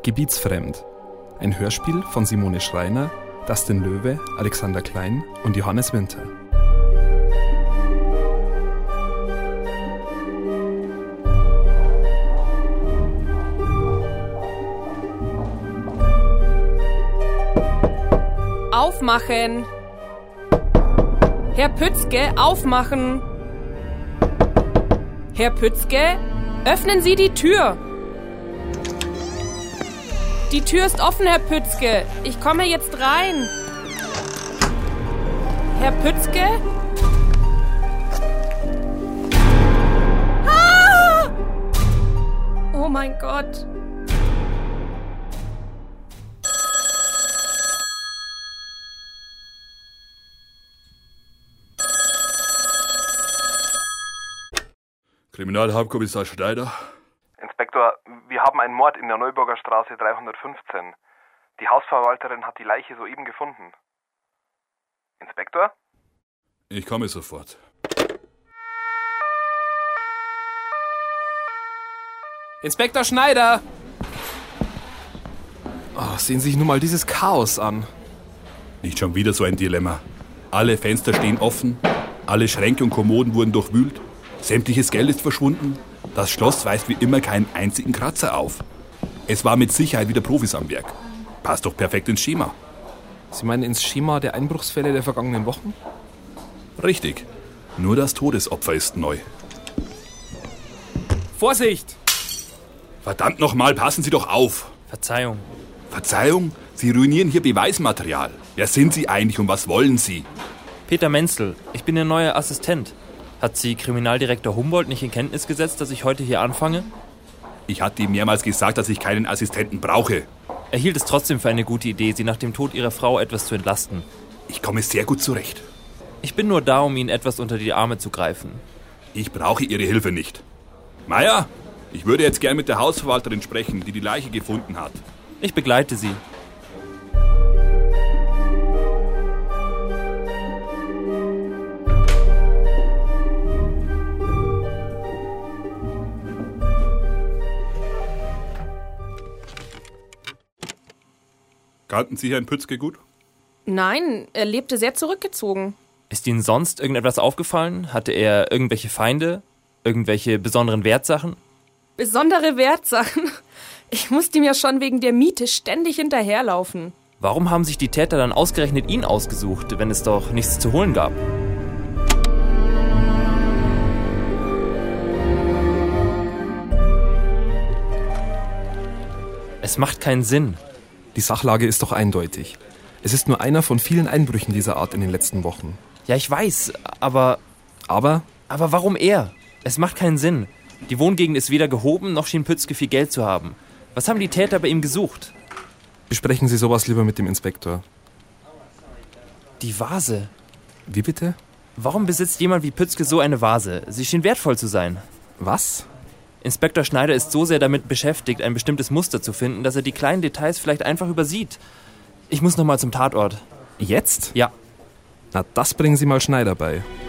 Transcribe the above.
Gebietsfremd. Ein Hörspiel von Simone Schreiner, Dustin Löwe, Alexander Klein und Johannes Winter. Aufmachen! Herr Pützke, aufmachen! Herr Pützke, öffnen Sie die Tür! Die Tür ist offen, Herr Pützke. Ich komme jetzt rein. Herr Pützke? Ah! Oh mein Gott. Kriminalhauptkommissar Schneider. Inspektor, wir haben einen Mord in der Neuburger Straße 315. Die Hausverwalterin hat die Leiche soeben gefunden. Inspektor? Ich komme sofort. Inspektor Schneider! Oh, sehen Sie sich nun mal dieses Chaos an. Nicht schon wieder so ein Dilemma. Alle Fenster stehen offen, alle Schränke und Kommoden wurden durchwühlt, sämtliches Geld ist verschwunden. Das Schloss weist wie immer keinen einzigen Kratzer auf. Es war mit Sicherheit wieder Profis am Werk. Passt doch perfekt ins Schema. Sie meinen ins Schema der Einbruchsfälle der vergangenen Wochen? Richtig. Nur das Todesopfer ist neu. Vorsicht! Verdammt nochmal, passen Sie doch auf. Verzeihung. Verzeihung? Sie ruinieren hier Beweismaterial. Wer sind Sie eigentlich und was wollen Sie? Peter Menzel, ich bin Ihr neuer Assistent. Hat Sie Kriminaldirektor Humboldt nicht in Kenntnis gesetzt, dass ich heute hier anfange? Ich hatte ihm mehrmals gesagt, dass ich keinen Assistenten brauche. Er hielt es trotzdem für eine gute Idee, Sie nach dem Tod Ihrer Frau etwas zu entlasten. Ich komme sehr gut zurecht. Ich bin nur da, um Ihnen etwas unter die Arme zu greifen. Ich brauche Ihre Hilfe nicht. Meier, ich würde jetzt gern mit der Hausverwalterin sprechen, die die Leiche gefunden hat. Ich begleite Sie. Kannten Sie Herrn Pützke gut? Nein, er lebte sehr zurückgezogen. Ist Ihnen sonst irgendetwas aufgefallen? Hatte er irgendwelche Feinde? Irgendwelche besonderen Wertsachen? Besondere Wertsachen? Ich musste ihm ja schon wegen der Miete ständig hinterherlaufen. Warum haben sich die Täter dann ausgerechnet ihn ausgesucht, wenn es doch nichts zu holen gab? Es macht keinen Sinn. Die Sachlage ist doch eindeutig. Es ist nur einer von vielen Einbrüchen dieser Art in den letzten Wochen. Ja, ich weiß, aber... Aber warum er? Es macht keinen Sinn. Die Wohngegend ist weder gehoben, noch schien Pützke viel Geld zu haben. Was haben die Täter bei ihm gesucht? besprechen Sie sowas lieber mit dem Inspektor. Die Vase. Wie bitte? Warum besitzt jemand wie Pützke so eine Vase? Sie schien wertvoll zu sein. Was? Inspektor Schneider ist so sehr damit beschäftigt, ein bestimmtes Muster zu finden, dass er die kleinen Details vielleicht einfach übersieht. Ich muss nochmal zum Tatort. Jetzt? Ja. Na, das bringen Sie mal Schneider bei.